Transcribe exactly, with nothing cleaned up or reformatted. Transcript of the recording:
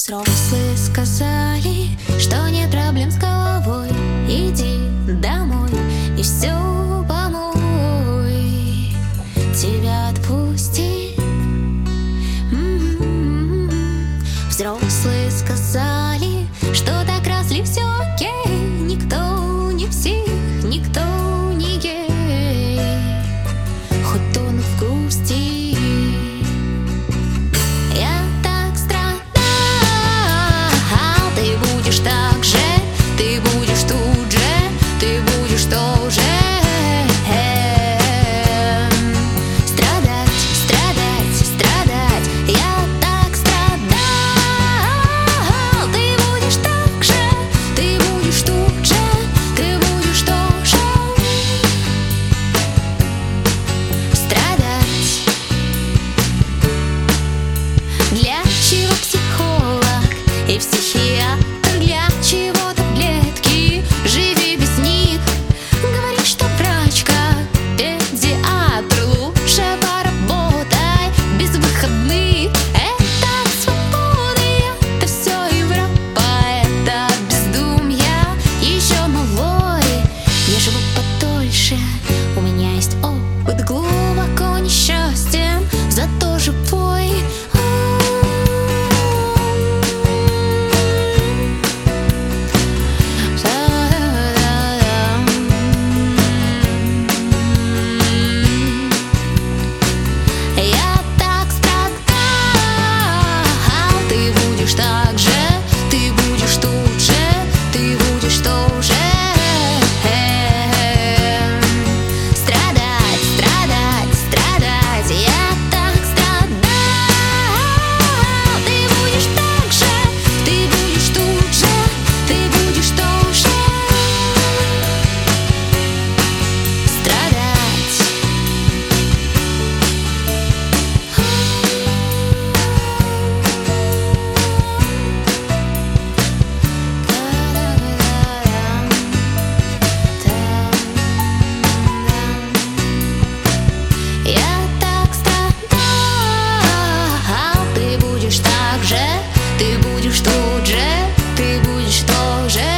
Взрослые сказали, что нет проблем с головой. Иди домой и все помой. Тебя отпустит. М-м-м. Взрослые сказали, что так раз ли все окей. Никто не псих, никто не гей, хоть он в грусти. Так же, ты будешь тут же, ты будешь тоже страдать, страдать, страдать. Я так страдал. Ты будешь так же, ты будешь тут же, ты будешь тоже страдать. Для чего психолог и психиатр? Для чего таблетки? Живи без них. Говоришь, что врачка, педиатр. Лучше поработай без выходных. Это свобода, это все Европа. Это бездумья, еще малой. Я живу подольше, у меня есть опыт глубоко несчастен, зато живой. Так же, ты будешь тут же, ты будешь тоже страдать, страдать, страдать. Я так страдал. Ты будешь так же, ты будешь тут же, ты будешь тоже страдать. Так же, ты будешь тут же, ты будешь тоже